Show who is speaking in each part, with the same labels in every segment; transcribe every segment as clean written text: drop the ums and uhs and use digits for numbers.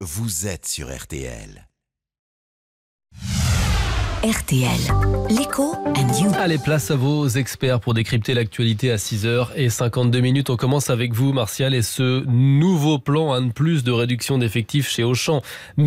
Speaker 1: vous êtes sur RTL.
Speaker 2: RTL, l'écho and you.
Speaker 3: Allez, place à vos experts pour décrypter l'actualité à 6h52. On commence avec vous, Martial, et ce nouveau plan, un de plus de réduction d'effectifs chez Auchan.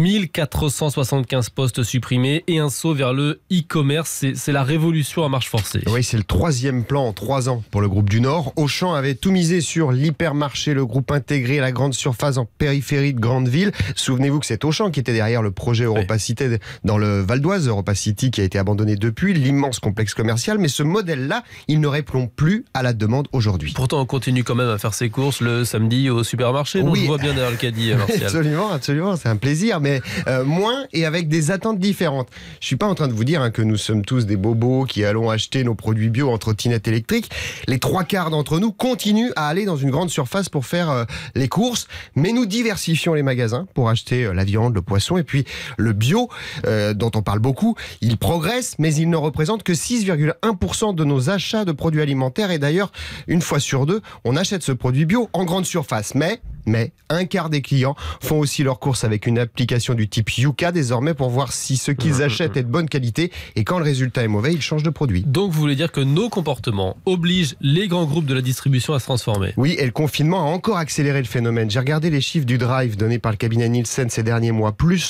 Speaker 3: 1475 postes supprimés et un saut vers le e-commerce. C'est la révolution à marche forcée.
Speaker 4: Oui, c'est le 3e plan en 3 ans pour le groupe du Nord. Auchan avait tout misé sur l'hypermarché, le groupe intégré, la grande surface en périphérie de grandes villes. Souvenez-vous que c'est Auchan qui était derrière le projet Europa Cité dans le Val d'Oise, Europa City, qui a été abandonné depuis, l'immense complexe commercial. Mais ce modèle-là, il ne répond plus à la demande aujourd'hui.
Speaker 3: Pourtant, on continue quand même à faire ses courses le samedi au supermarché. Oui, on voit bien derrière le caddie, Martial.
Speaker 4: Absolument, c'est un plaisir, mais moins et avec des attentes différentes. Je suis pas en train de vous dire que nous sommes tous des bobos qui allons acheter nos produits bio en trottinette électrique. Les 3/4 d'entre nous continuent à aller dans une grande surface pour faire les courses, mais nous diversifions les magasins pour acheter la viande, le poisson et puis le bio, dont on parle beaucoup. Il progresse, mais il ne représente que 6,1% de nos achats de produits alimentaires. Et d'ailleurs, une fois sur 2, on achète ce produit bio en grande surface. Mais un quart des clients font aussi leurs courses avec une application du type Yuka désormais pour voir si ce qu'ils achètent est de bonne qualité. Et quand le résultat est mauvais, ils changent de produit.
Speaker 3: Donc vous voulez dire que nos comportements obligent les grands groupes de la distribution à se transformer?
Speaker 4: Oui, et le confinement a encore accéléré le phénomène. J'ai regardé les chiffres du Drive donnés par le cabinet Nielsen ces derniers mois. Plus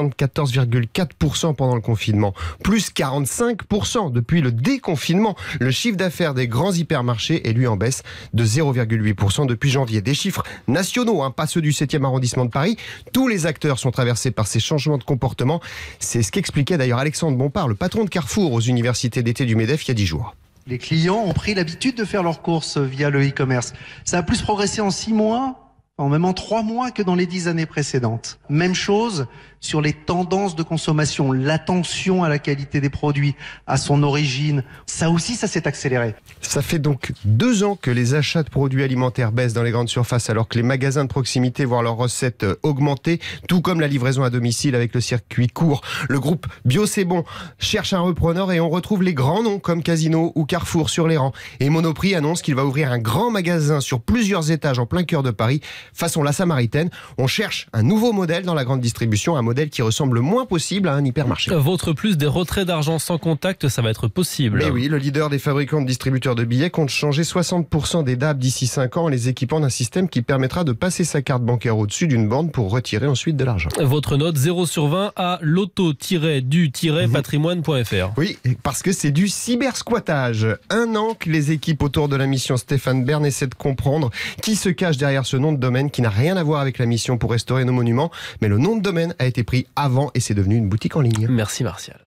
Speaker 4: 74,4% pendant le confinement. Plus 45% depuis le déconfinement. Le chiffre d'affaires des grands hypermarchés est lui en baisse de 0,8% depuis janvier. Des chiffres nationaux, pas ceux du 7e arrondissement de Paris. Tous les acteurs sont traversés par ces changements de comportement. C'est ce qu'expliquait d'ailleurs Alexandre Bompard, le patron de Carrefour aux universités d'été du MEDEF il y a 10 jours.
Speaker 5: Les clients ont pris l'habitude de faire leurs courses via le e-commerce. Ça a plus progressé en 6 mois, même en 3 mois que dans les 10 années précédentes. Même chose sur les tendances de consommation, l'attention à la qualité des produits, à son origine. Ça aussi, ça s'est accéléré.
Speaker 4: Ça fait donc 2 ans que les achats de produits alimentaires baissent dans les grandes surfaces alors que les magasins de proximité voient leurs recettes augmenter, tout comme la livraison à domicile avec le circuit court. Le groupe Bio C'est Bon cherche un repreneur et on retrouve les grands noms comme Casino ou Carrefour sur les rangs. Et Monoprix annonce qu'il va ouvrir un grand magasin sur plusieurs étages en plein cœur de Paris, façon la Samaritaine. On cherche un nouveau modèle dans la grande distribution, un modèle qui ressemble le moins possible à un hypermarché.
Speaker 3: Votre plus des retraits d'argent sans contact, ça va être possible.
Speaker 4: Mais oui, le leader des fabricants de distributeurs de billets compte changer 60% des DAB d'ici 5 ans en les équipant d'un système qui permettra de passer sa carte bancaire au-dessus d'une borne pour retirer ensuite de l'argent.
Speaker 3: Votre note 0/20 à loto-du-patrimoine.fr.
Speaker 4: Oui, parce que c'est du cybersquattage. 1 an que les équipes autour de la mission Stéphane Bern essaient de comprendre qui se cache derrière ce nom de domaine qui n'a rien à voir avec la mission pour restaurer nos monuments. Mais le nom de domaine a été pris avant et c'est devenu une boutique en ligne.
Speaker 3: Merci Martial.